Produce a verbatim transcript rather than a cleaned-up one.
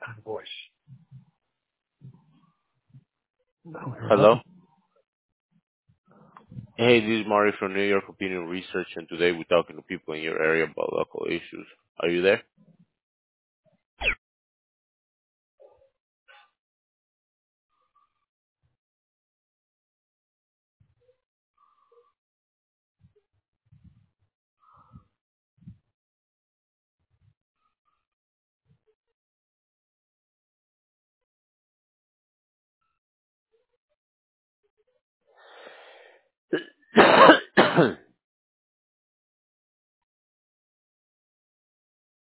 voice. Hello. Hey, this is Mario from New York Opinion Research, and today we're talking to people in your area about local issues. Are you there?